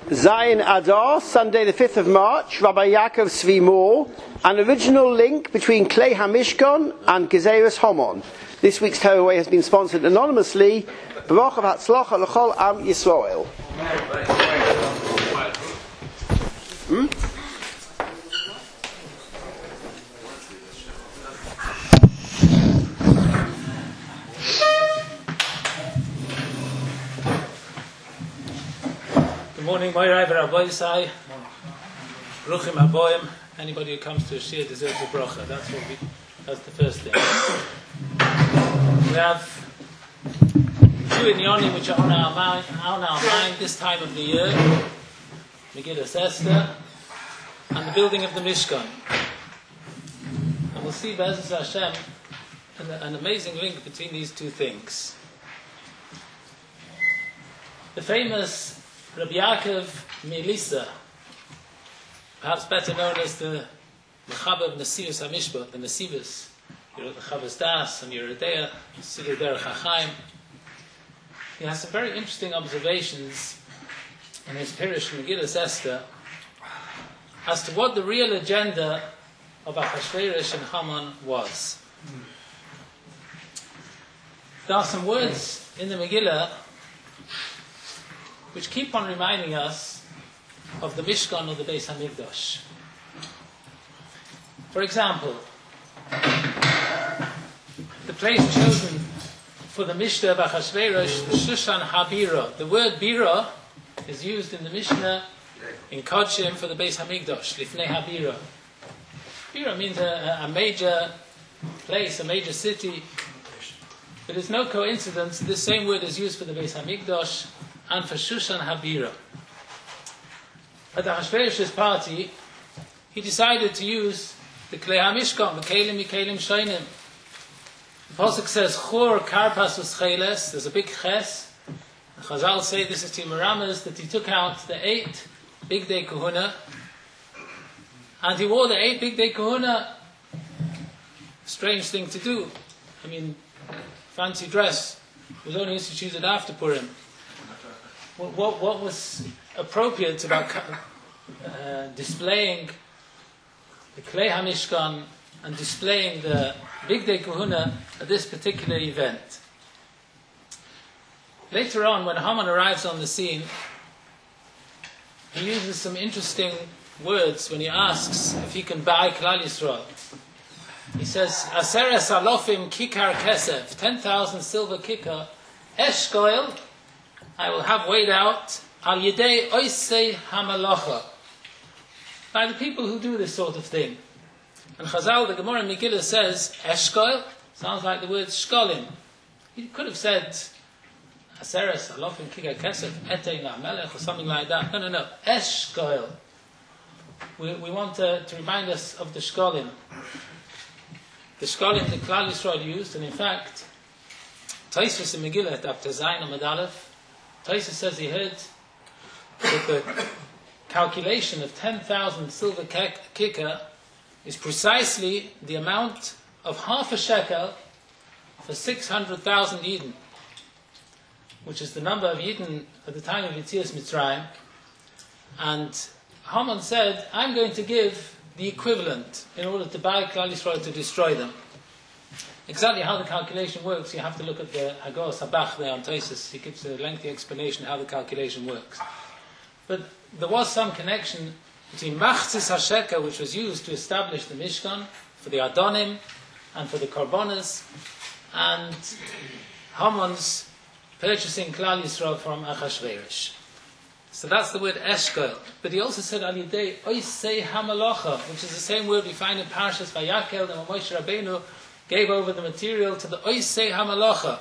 Zion Adar, Sunday the 5th of March, Rabbi Yaakov Zvi Moore, an original link between Klei HaMishkan and Gezeres Homon. This week's Tearaway has been sponsored anonymously. Baruch v'hatzlacha l'chol Am Yisrael. Good morning, my Rabbi Yisai. Bruchim Haboim. Anybody who comes to a shir deserves a bracha. That's the first thing. We have two inyanim which are on our mind this time of the year: Megillas Esther and the building of the Mishkan. And we'll see, Be'ezus Hashem, an amazing link between these two things. The famous Rabbi Yaakov Melissa, perhaps better known as the Mechaber of Nesivos HaMishpat, the Nesivos. You wrote the Chavos Das and Yeridea, Siddur Derech HaChaim. He has some very interesting observations in his Pirush Megillas Esther as to what the real agenda of Achashverosh and Haman was. There are some words in the Megillah which keep on reminding us of the Mishkan or the Beis HaMikdash. For example, the place chosen for the Mishnah of Achashverosh, the Shushan HaBira. The word Bira is used in the Mishnah in Kodshim for the Beis HaMikdash, Lifnei HaBira. Bira means a major place, a major city. But it's no coincidence that this same word is used for the Beis HaMikdash and for Shushan HaBira. At Achashverosh's party, he decided to use the Klei HaMishkan, the Kelim Mikelim Shoinim. The Pasuk says, Chur Karpas Uscheles, there's a big ches. The Chazal say this is to Merames, that he took out the 8 big day kahuna, and he wore the 8 big day kahuna. Strange thing to do. I mean, fancy dress was only instituted after Purim. What was appropriate about displaying the Klei HaMishkan and displaying the Big Day Kahuna at this particular event? Later on, when Haman arrives on the scene, he uses some interesting words when he asks if he can buy Klal Yisrael. He says, Aseres alofim kikar kesef, 10,000 silver kikar, eshkoil, I will have weighed out al yedei oisei hamalacha, by the people who do this sort of thing. And Chazal, the Gemara in Megillah says eshkol, sounds like the word shkolim. He could have said aseres alofim kikar kesef etei na'melech or something like that. No, eshkol. We want to remind us of the shkolim. The shkolim that Klal Yisrael used, and in fact, Tosfos in Megillah at Daf Zayin Amud Aleph, Tosfos says he heard that the calculation of 10,000 silver kikar is precisely the amount of half a shekel for 600,000 Yidden, which is the number of Yidden at the time of Yetzias Mitzrayim. And Haman said, I'm going to give the equivalent in order to buy Klal Yisrael to destroy them. Exactly how the calculation works, you have to look at the Hagor Sabach there on Tosfos. He gives a lengthy explanation how the calculation works. But there was some connection between Machzis HaShekel, which was used to establish the Mishkan for the Adonim and for the Korbanos, and Haman's purchasing Klal Yisrael from Achashverosh. So that's the word Eshkol. But he also said Al Yidei Oisei Hamalacha, which is the same word we find in Parshas Vayakel, and when Moshe Rabbeinu gave over the material to the Oisei Hamalacha.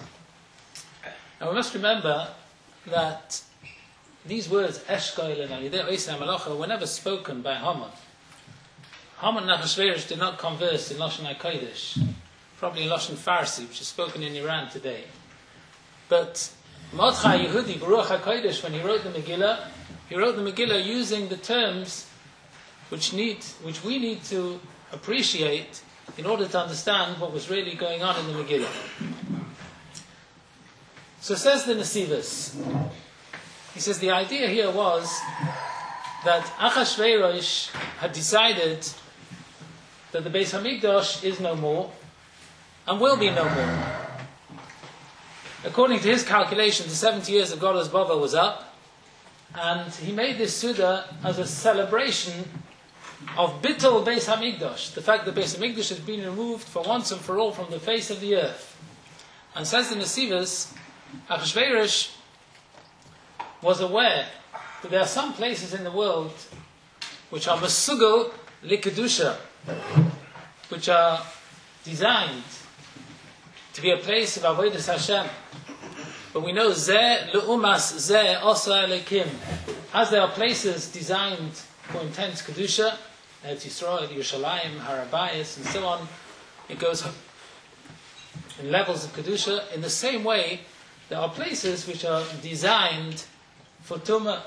Now we must remember that these words, Eshkol and Al Yidei Oisei Hamalacha, were never spoken by Haman. Haman and Achashverosh did not converse in Lashon HaKodesh, probably in Lashon Farsi, which is spoken in Iran today. But Mordechai Yehudi, Baruch HaKodesh, when he wrote the Megillah using the terms which we need to appreciate in order to understand what was really going on in the Megillah. So says the Nesivos, He says the idea here was that Achashverosh had decided that the Beis Hamikdash is no more and will be no more. According to his calculation, the 70 years of Golos Bavel was up, and he made this Suda as a celebration of Bittul Beis Hamikdash, the fact that Beis Hamikdash has been removed for once and for all from the face of the earth. And says the Nesivos, Achashverosh was aware that there are some places in the world which are Mesugel Likedusha, which are designed to be a place of Avodas Hashem. But we know Zeh Le'umas Zeh Osa Elekim. As there are places designed for intense Kedusha, Eretz Yisrael, Yerushalayim, Harabayas, and so on, it goes in levels of Kedusha. In the same way, there are places which are designed for Tumah.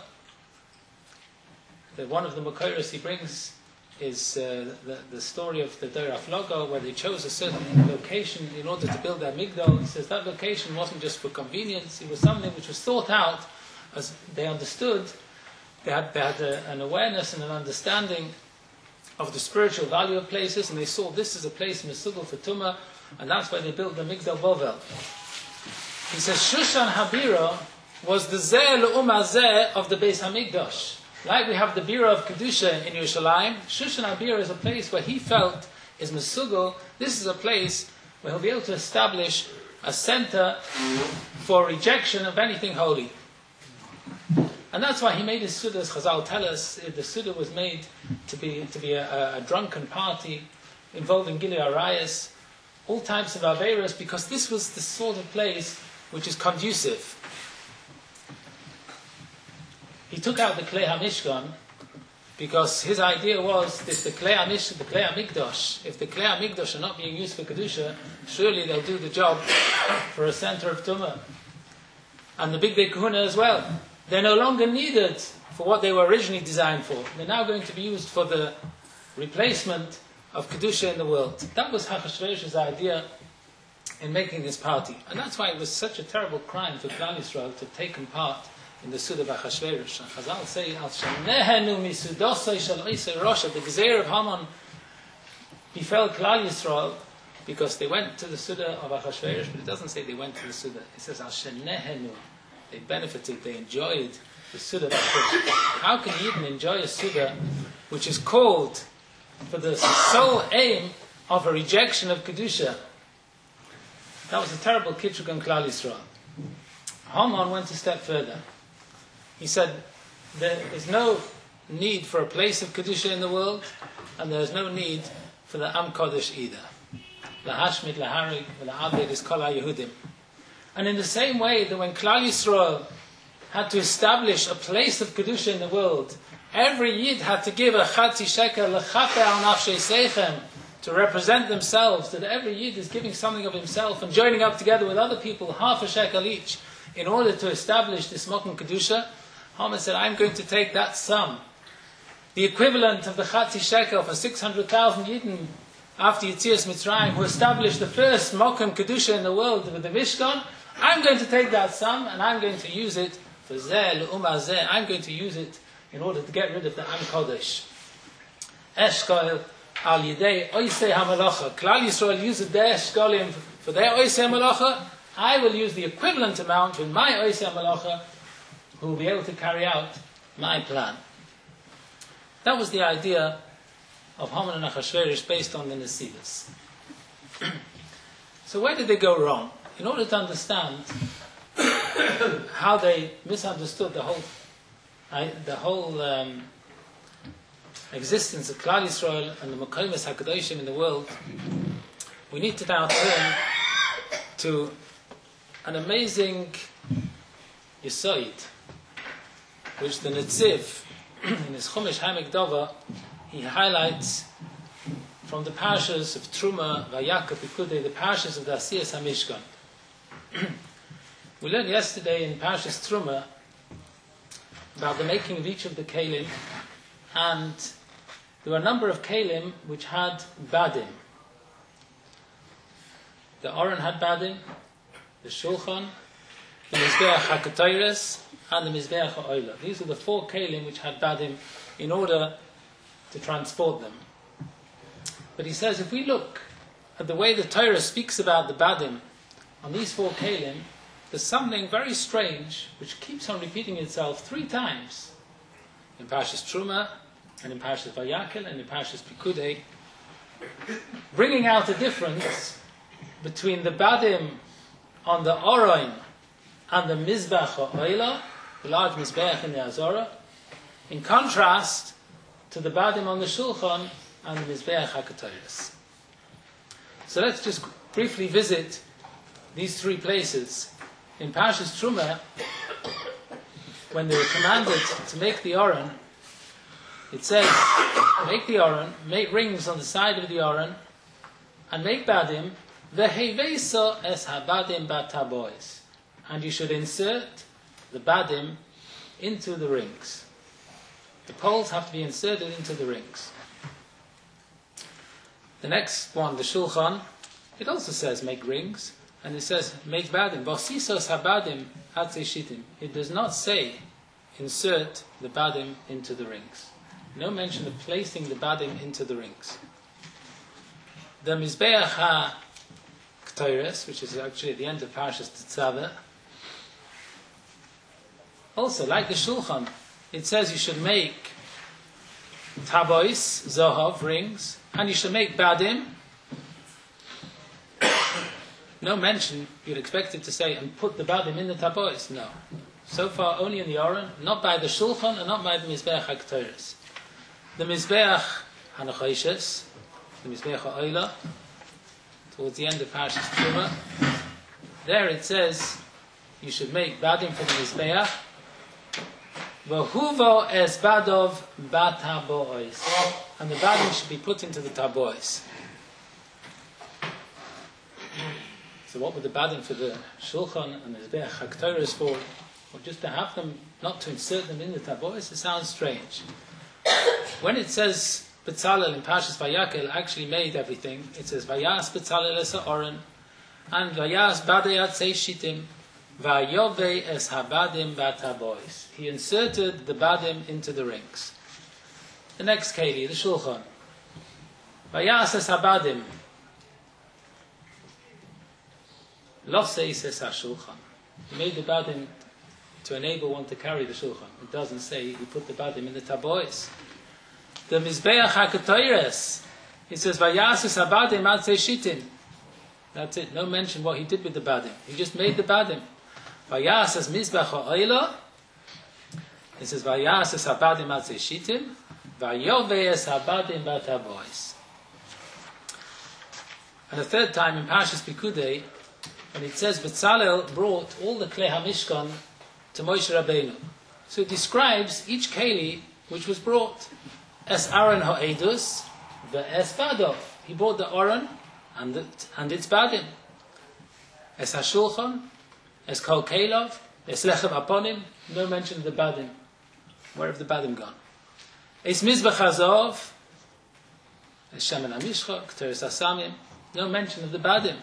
One of the Makoros he brings is the story of the Deir Aflogo, where they chose a certain location in order to build their Migdal. He says that location wasn't just for convenience, it was something which was thought out as they understood. They had an awareness and an understanding of the spiritual value of places, and they saw this as a place Mesugel for Tumah, and that's why they built the Migdal Bovel. He says Shushan Habira was the Zeh Le'uma Zeh of the Beis Hamikdash. Like we have the Bira of Kedusha in Yerushalayim, Shushan Habira is a place where he felt is Mesugel. This is a place where he'll be able to establish a center for rejection of anything holy. And that's why he made his Suda, as Chazal tell us, the Suda was made to be a drunken party involving Gilui Arayos, all types of Averos, because this was the sort of place which is conducive. He took out the Klei HaMishkan because his idea was that the Klei HaMikdash, if the Klei HaMikdash are not being used for Kedusha, surely they'll do the job for a center of Tumah. And the Big Kahuna as well. They're no longer needed for what they were originally designed for. They're now going to be used for the replacement of Kedusha in the world. That was Achashverosh's idea in making this party. And that's why it was such a terrible crime for Klal Yisrael to have taken part in the Suda of Achashverosh. And Chazal say, Al Shenehenu misudosai shel Isai Rosha, the Gezer of Haman befell Klal Yisrael because they went to the Suda of Achashverosh, but it doesn't say they went to the Suda. It says Al Shenehenu. They benefited, they enjoyed the Suda of Achashverosh. How can you even enjoy a Suda which is called for the sole aim of a rejection of Kedusha? That was a terrible kitrug on Klal Yisrael. Haman went a step further. He said, there is no need for a place of Kedusha in the world, and there is no need for the Am Kodesh either. Lahashmid, laharig, la'abed is kol ha-Yehudim. And in the same way that when Klal Yisrael had to establish a place of Kedusha in the world, every Yid had to give a chatzi shekel lechaper al nafshei seichem to represent themselves, that every Yid is giving something of himself and joining up together with other people, half a shekel each, in order to establish this Mokum Kedusha. Haman said, I'm going to take that sum, the equivalent of the Chatzi Shekel for 600,000 Yidden after Yetzias Mitzrayim, who established the first Mokum Kedusha in the world with the Mishkan. I'm going to take that sum and I'm going to use it for Zeh Le'uma Zeh. I'm going to use it in order to get rid of the Am Kodesh. Eshkol al Yidei Oisei HaMalacha. Klal Yisrael uses their Eshkolim for their Oisei HaMalacha. I will use the equivalent amount with my Oisei HaMalacha, who will be able to carry out my plan. That was the idea of Haman and Achashverosh based on the Nesivos. So where did they go wrong? In order to understand how they misunderstood the whole existence of Klal Yisrael and the Makomis HaKadoshim in the world, we need to now turn to an amazing Yesod, which the Netziv, in his Chumash Hamek Dova, he highlights from the parashas of Truma, Vayakov, Pikudei, the parashas of the Asiyas HaMishkan. We learned yesterday in Parashas Truma about the making of each of the Kelim, and there were a number of Kelim which had Badim. The Aron had Badim, the Shulchan, the Mizbeach HaKatoros, and the Mizbeach HaOila. These are the 4 kelim which had badim in order to transport them. But he says, if we look at the way the Torah speaks about the badim on these 4 kelim, there's something very strange which keeps on repeating itself 3 times. In Parshas Truma, and in Parshas Vayakel, and in Parshas Pikudei, bringing out the difference between the badim on the Oroin and the Mizbeach HaOila, the large Mizbeach in the Azorah, in contrast to the badim on the Shulchan and the Mizbeach HaKatoris. So let's just briefly visit these 3 places. In Parshas Truma, when they were commanded to make the Aron, it says, make the Aron, make rings on the side of the Aron, and make badim, v'hevesa es habadim batabois. And you should insert the badim into the rings. The poles have to be inserted into the rings. The next one, the Shulchan, it also says make rings, and it says make badim. Bosisos habadim atzei shitim. It does not say insert the badim into the rings. No mention of placing the badim into the rings. The Mizbeach HaKtoros, which is actually at the end of Parshas Tetzaveh, also, like the Shulchan, it says you should make tabois, zohov, rings, and you should make badim. No mention, you'd expect it to say, and put the badim in the tabois. No. So far, only in the Aron, not by the Shulchan, and not by the Mizbeach HaKtoros. The Mizbeach HaNachoshes, the Mizbeach HaOila, towards the end of Parshas Truma, there it says you should make badim for the Mizbeach, V'huvo es badov batabois, and the badim should be put into the tabois. So what would the badim for the Shulchan and the Mizbeach HaKtoros for? Or just to have them, not to insert them in the tabois? It sounds strange. When it says Betzalel in Parshas Vayakel actually made everything, it says Vayas Betzalel es ha'oren, and Vayas badei atzei shitim, Vayove es habadim batabois. He inserted the badim into the rings. The next keli, the Shulchan. Vayas es habadim. Loseis es ha-Shulchan. He made the badim to enable one to carry the Shulchan. It doesn't say he put the badim in the tabois. The Mizbeach HaKatoros, he says Vayas es habadim atzei shitim. That's it. No mention what he did with the badim. He just made the badim. Vayas es Mizbeach HaOila. It says Vayas es habadim atzei shitim. Vayove es habadim batabois. And the third time in Parshas Pikudei, when it says Betzalel brought all the Klei HaMishkan to Moshe Rabbeinu. So it describes each keli which was brought. Es Aaron ha'edus, ve'es badov. He brought the Aaron and its badim. Es ha'shulchan, es kol kelov, es lechem aponim. No mention of the badim. Where have the badim gone? Es mizbech hazov, es shemen hamishcha, k'teres hasamim. No mention of the badim.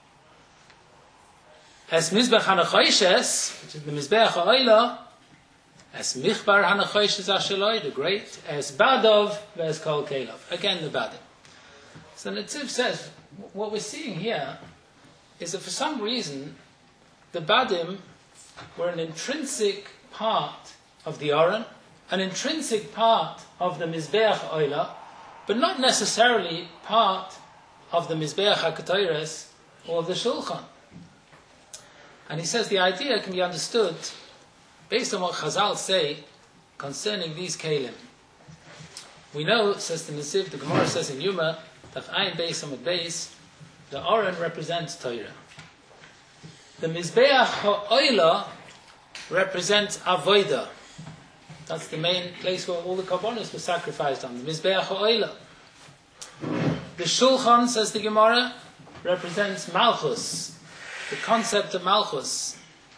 Es mizbech hanachoshes, which is the mizbech ha'oila, as Michbar HaNachoshes Asheloi, the great, as Badov, as Kol Kelov. Again, the Badim. So Netziv says, what we're seeing here is that for some reason, the Badim were an intrinsic part of the Aron, an intrinsic part of the Mizbeach Oila, but not necessarily part of the Mizbeach HaKatoros or the Shulchan. And he says the idea can be understood based on what Chazal say concerning these kelim. We know, says the Netziv, the Gemara says in Yuma, that Ayin Beis Amud Beis, the Aron represents Torah. The Mizbeach HaOila represents Avodah. That's the main place where all the Karbonos were sacrificed on, the Mizbeach HaOila. The Shulchan, says the Gemara, represents Malchus, the concept of Malchus.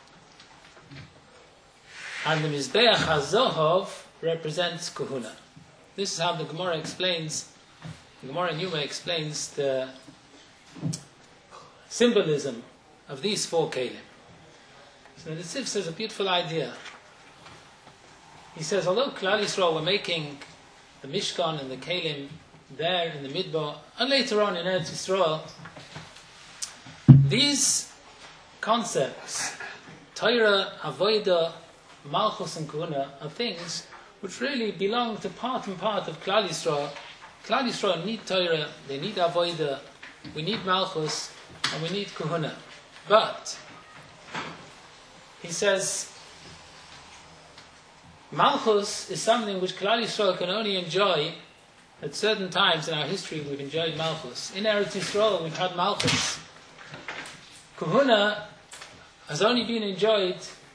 And the Mizbeach HaZohov represents Kohuna. This is how the Gemara explains, the Gemara in Yuma explains the symbolism of these 4 kelim. So the Netziv says a beautiful idea. he says, although Klal Yisrael were making the Mishkan and the Kelim there in the Midbar, and later on in Eretz Yisrael, these concepts, Torah, Avodah, Malchus and Kahuna, are things which really belong to part and part of Klal Yisrael. Klal Yisrael need Torah, they need Avodah, we need Malchus, and we need Kahuna. But, he says, Malchus is something which Klal Yisrael can only enjoy at certain times in our history. We've enjoyed Malchus. In Eretz Yisrael, we've had Malchus. Kahuna has only been enjoyed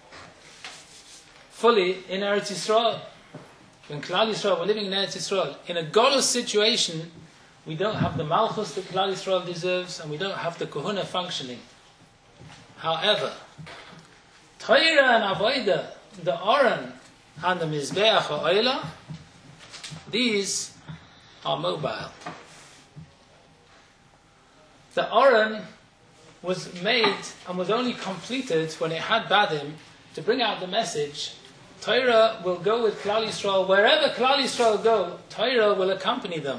fully in Eretz Yisrael. When Klal Yisrael were living in Eretz Yisrael, in a Golus situation, we don't have the Malchus that Klal Yisrael deserves, and we don't have the Kahuna functioning. However, Torah and Avodah, the Oren and the Mizbeach HaOila, these are mobile. The Oren was made and was only completed when it had Badim to bring out the message, Torah will go with Klal Yisrael. Wherever Klal Yisrael go, Torah will accompany them.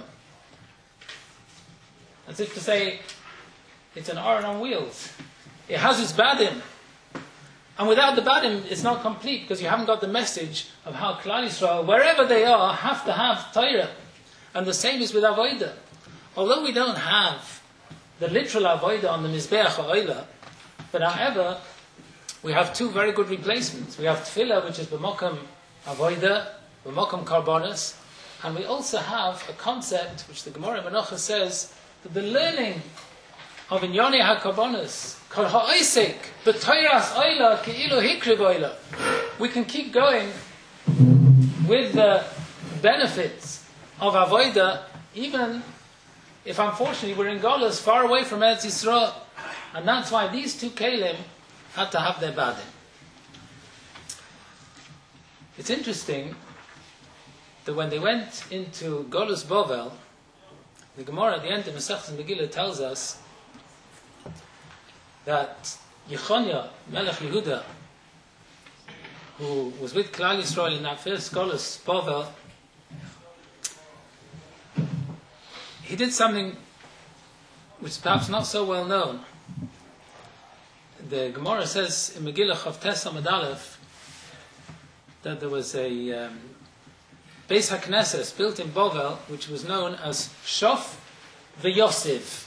As if to say, it's an Oren on wheels. It has its Badim. And without the Badim, it's not complete, because you haven't got the message of how Klal Yisrael, wherever they are, have to have Torah. And the same is with Avodah. Although we don't have the literal Avodah on the Mizbeach HaOila, but however, we have two very good replacements. We have Tefillah, which is B'mokam Avodah, B'mokam Karbonis, and we also have a concept, which the Gemara Menachos says, that the learning of Inyonei HaKarbonis, Kol Ha'isek, B'Toras Oila, Ki'ilu Hikriv Oila. We can keep going with the benefits of Avodah, even if unfortunately we're in Golus, far away from Eretz Yisrael. And that's why these two Kalim had to have their Badim. It's interesting that when they went into Golus Bovel, the Gemara at the end of Masechtas Megillah tells us that Yechonia, Melech Yehuda, who was with Klal Yisrael in that first Golus Bovel, he did something which is perhaps not so well known. The Gemara says in Megillah Chavtes Amud Aleph that there was a Beis HaKnesses built in Bovel, which was known as Shof v'Yosef.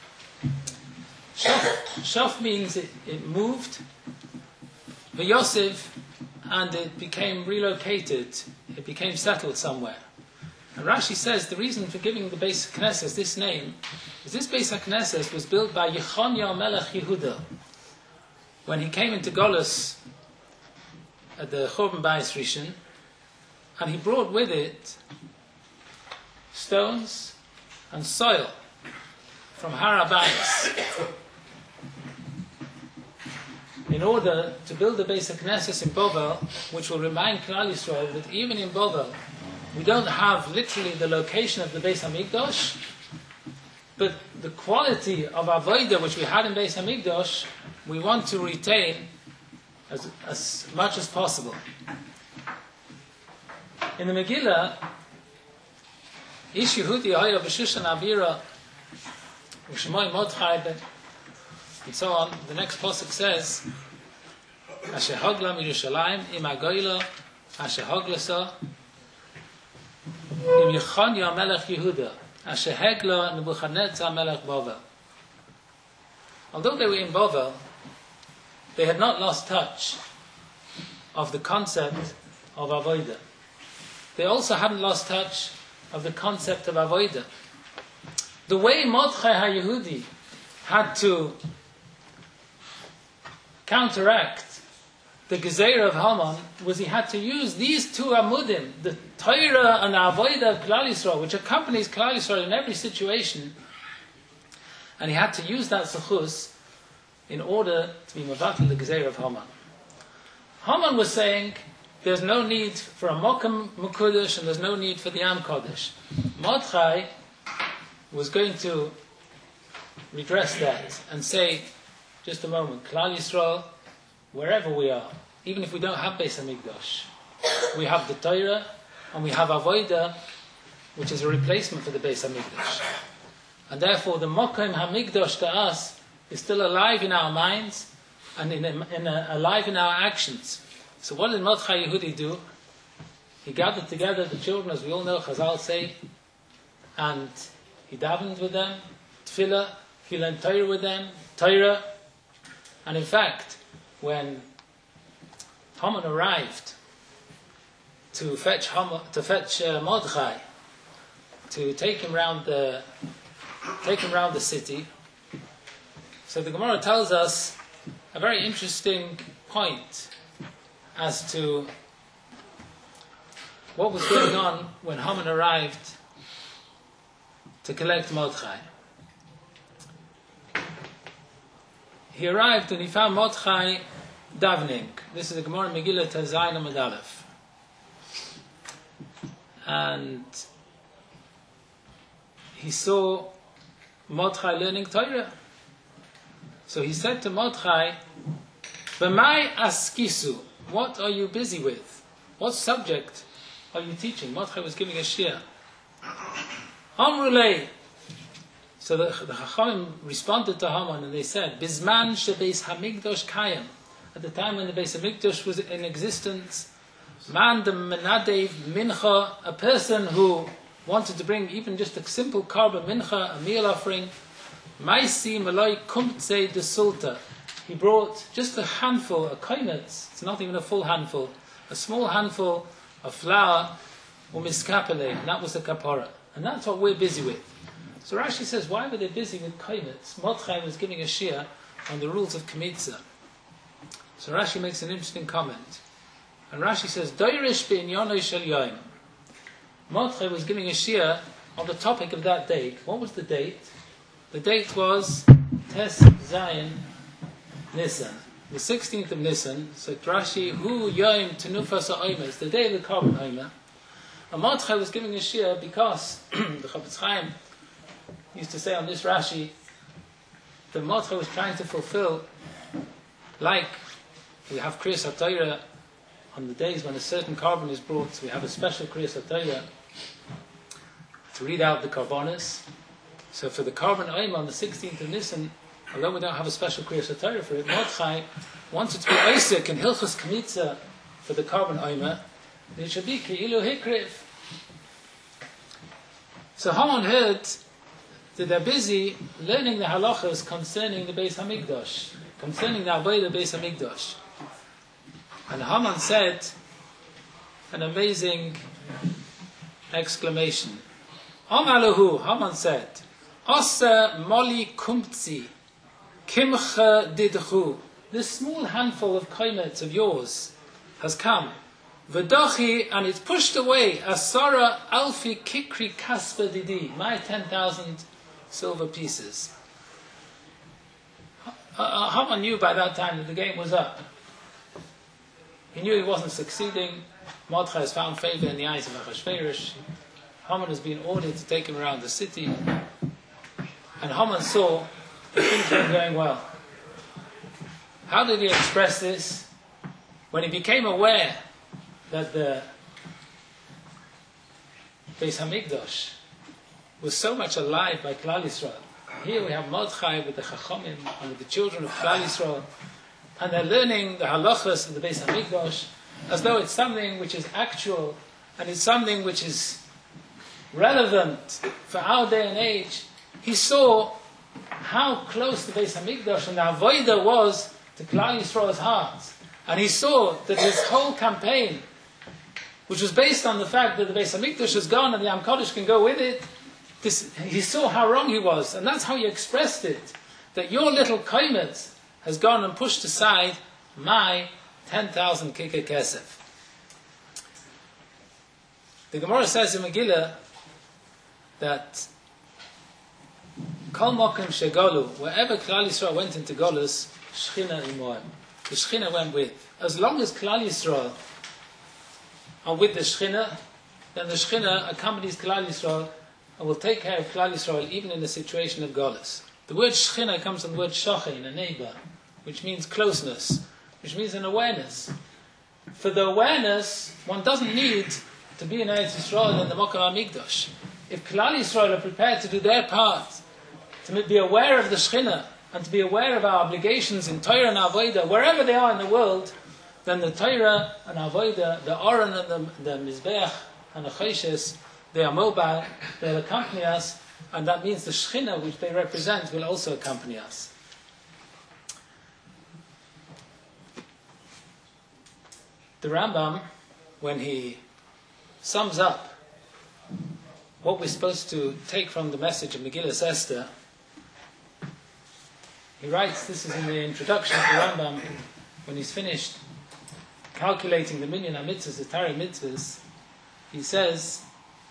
Shof means it moved, v'Yosef, and it became relocated, it became settled somewhere. And Rashi says the reason for giving the Beis HaKnesses this name is this Beis HaKnesses was built by Yechonia Melech Yehuda. When he came into Golus at the Churban Bayis Rishon, and he brought with it stones and soil from Har HaBayis in order to build the Beis HaKnesses in Bovel, which will remind Klal Yisrael that even in Bovel we don't have literally the location of the Beis HaMikdash, but the quality of Avodah which we had in Beis HaMikdash we want to retain as much as possible. In the Megillah, Ish Yehudi Haya B'Shushan Abira U'Shemoi Modchai, and so on, the next pasuk says, Asher Hogla Yerushalayim Im Agoyla Asher Hoglasa Im Yechonia Melech Yehuda Asher Hegla Nebuchadnezzar Melech Bovel. Although they were in Bovel, they had not lost touch of the concept of Avodah. They also hadn't lost touch of the concept of Avodah. The way Mordechai HaYehudi had to counteract the Gezeira of Haman was he had to use these two Amudim, the Torah and the Avodah of Klal Yisrael, which accompanies Klal Yisrael in every situation, and he had to use that Zechus in order to be Mavatal the Gezeira of Haman. Haman was saying there's no need for a Mokam Mukudesh and there's no need for the Am Kodesh. Mordechai was going to redress that and say, just a moment, Klal Yisrael, wherever we are, even if we don't have Beis HaMikdash, we have the Torah, and we have Avodah, which is a replacement for the Beis HaMikdash. And therefore, the Mokom HaMikdash to us is still alive in our minds and alive in our actions. So what did Mordechai Yehudi do? He gathered together the children, as we all know, Chazal say, and he davened with them, tefillah, he learned Torah with them, Torah. And in fact, when Haman arrived to fetch Mordechai, to take him round the city, so the Gemara tells us a very interesting point as to what was going on when Haman arrived to collect Mordechai. He arrived and he found Mordechai davening. This is the Gemara Megillah Tazayin Amud Aleph. And he saw Mordechai learning Torah. So he said to Mordechai, B'mai askisu, what are you busy with? What subject are you teaching? Mordechai was giving a shiur. Amrulei. So the Chachamim responded to Haman and they said, Bizman shebeis hamikdash kayim. At the time when the Beis HaMikdash was in existence, man the menadev mincha, a person who wanted to bring even just a simple korban mincha, a meal offering, maisi maloi kumtze de sulta. He brought just a handful, a koinetz, it's not even a full handful, a small handful of flour, umiskapele, and that was the kapara. And that's what we're busy with. So Rashi says, why were they busy with koinetz? Mordechai was giving a shiur on the rules of kmitza. So Rashi makes an interesting comment. And Rashi says, Doirish b'inyanoi shel yoim. Mordechai was giving a shiur on the topic of that date. What was the date? The date was Tes Zayin Nisan, the 16th of Nisan. So Rashi, Hu Yoim Tenufas HaOmer, the day of the Korban Omer. And Mordechai was giving a shiur because the Chafetz Chaim used to say on this Rashi that Mordechai was trying to fulfill, like we have Kriyas HaTorah on the days when a certain korban is brought, we have a special Kriyas HaTorah to read out the korbanos. So for the Korban Omer on the 16th of Nisan, although we don't have a special Kriyas HaTorah for it, Mordechai wanted to be Isaac and Hilchos Kmitza for the Korban Omer. It should be Ki'ilu Hikriv. So Haman heard that they're busy learning the halachas concerning the Beis HaMikdash, concerning the Avodah Beis HaMikdash. And Haman said an amazing exclamation. Amalahu, Haman said, Asa moli kumtzi, kimcha didchu. This small handful of koinetz of yours has come. V'dochi, and it's pushed away, asara alfi kikri kaspa didi, my 10,000 silver pieces. Haman knew by that time that the game was up. He knew he wasn't succeeding. Mordechai has found favor in the eyes of Achashverosh. Haman has been ordered to take him around the city. And Haman saw that things weren't going well. How did he express this? When he became aware that the Beis HaMikdash was so much alive by Klal Yisrael. Here we have Mordechai with the Chachamim and with the children of Klal Yisrael, and they're learning the halachas of the Beis HaMikdash as though it's something which is actual and it's something which is relevant for our day and age. He saw how close the Beis HaMikdash and the Avodah was to Klal Yisrael's hearts. And he saw that his whole campaign, which was based on the fact that the Beis HaMikdash is gone and the Yam Kodesh can go with it, he saw how wrong he was. And that's how he expressed it. That your little koinetz has gone and pushed aside my 10,000 kikar kesef. The Gemara says in Megillah that Kol Mokim Shegalu, wherever Klal Yisrael went into Golus, Shechina Imoim. The Shechina went with. As long as Klal Yisrael are with the Shechina, then the Shechina accompanies Klal Yisrael and will take care of Klal Yisrael even in the situation of Golus. The word Shechina comes from the word Shochein, a neighbor, which means closeness, which means an awareness. for the awareness, one doesn't need to be in Eretz Yisrael and the Mokum HaMikdash. If Klal Yisrael are prepared to do their part, to be aware of the Shekhinah, and to be aware of our obligations in Torah and Avodah, wherever they are in the world, then the Torah and Avodah, the Aron and the Mizbeach and the Choshes, they are mobile, they'll accompany us, and that means the Shekhinah which they represent will also accompany us. The Rambam, when he sums up what we're supposed to take from the message of Megillas Esther, he writes, this is in the introduction to the Rambam, when he's finished calculating the Minyan HaMitzvahs, the Tari Mitzvahs, he says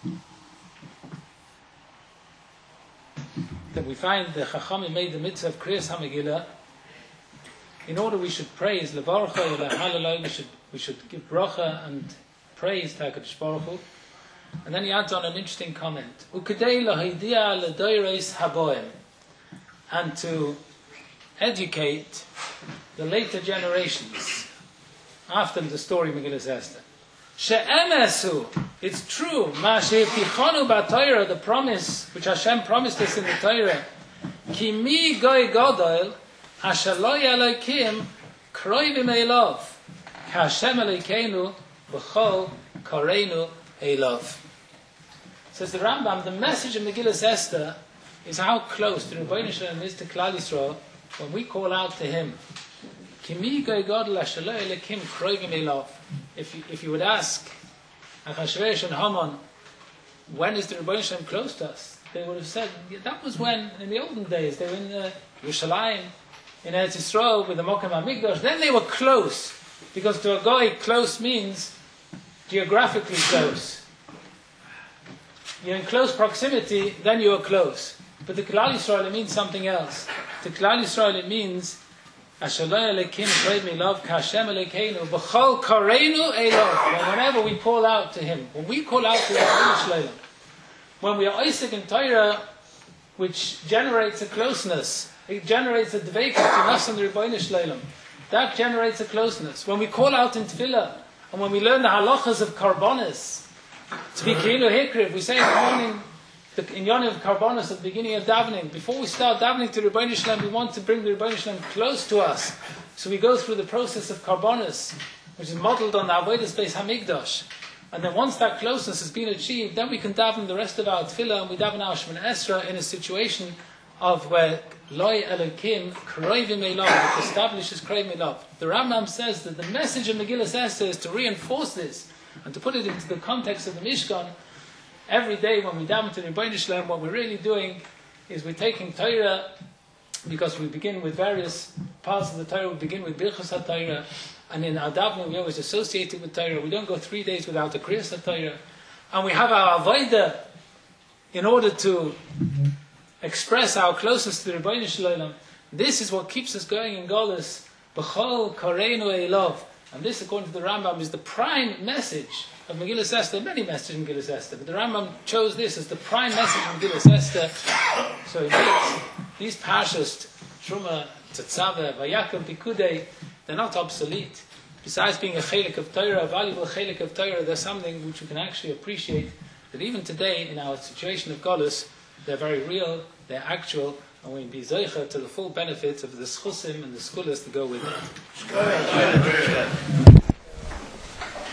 that we find the Chachamim made the mitzvah of Kriyas HaMegillah in order we should praise Levarcha, Halleluja, we should give bracha and praise to HaKadosh Baruch Hu. And then he adds on an interesting comment, Ukadei lahaidia ledoireis haboim, and to educate the later generations after the story of Megillas Esther. She'emesu, it's true, ma she'pichonu ba'Torah, the promise which Hashem promised us in the Torah, ki mi goy godol, asher lo yalokim kroivim elov, ka Hashem Elokeinu v'chol koreinu elov. Says the Rambam, the message of Megillas Esther is how close the Rebbeinu Shalom is to Klal Yisrael when we call out to him. If you would ask Achashverosh and Haman, when is the Rebbeinu Shalom close to us? They would have said, that was when, in the olden days, they were in Yerushalayim, in Eretz Yisrael, with the Mokum HaMikdash. Then they were close, because to a Goy, close means geographically close. You're in close proximity, then you are close. But to Klal Yisrael, it means something else. To Klal Yisrael, it means whenever we call out to him, when we call out to him, when we are Isaac in Torah, which generates a closeness, it generates a dveika between us and the Rebbeinu Shalom. That generates a closeness. When we call out in Tefillah, and when we learn the halachas of Karbonis, to be Ki'ilu Hikriv, we say in the morning, in Yoniv Karbonis at the beginning of davening, before we start davening to Rebbeinu Shalom, we want to bring the Rebbeinu Shalom close to us. So we go through the process of Karbonis, which is modelled on the Avodas Beis Hamikdash. And then once that closeness has been achieved, then we can daven the rest of our Tefillah, and we daven our Shemona Esrei in a situation of where Loi Elokim Kroivim Elov, it establishes Kroivim Elov. The Rambam says that the message of Megillas Esther is to reinforce this, and to put it into the context of the Mishkan. Every day when we daven to the Rebbeinu Shalom, what we're really doing is we're taking Torah, because we begin with various parts of the Torah. We begin with Birchas HaTorah, and in our davening we always associate it with Torah. We don't go 3 days without the Kriyas HaTorah. And we have our Avodah in order to express our closeness to the Rebbeinu Shalom. This is what keeps us going in Golus. B'chol koreinu elov. And this, according to the Rambam, is the prime message of Megillas Esther. Many messages in Megillas Esther, but the Rambam chose this as the prime message of Megillas Esther. So he makes these parshas, Truma, Tetzaveh, Vayakov, Pikudei, they're not obsolete. Besides being a chelik of Torah, a valuable chelik of Torah, there's something which we can actually appreciate, that even today, in our situation of Golus, they're very real, they're actual, and we be zeicha to the full benefits of the schusim and the skulas to go with it.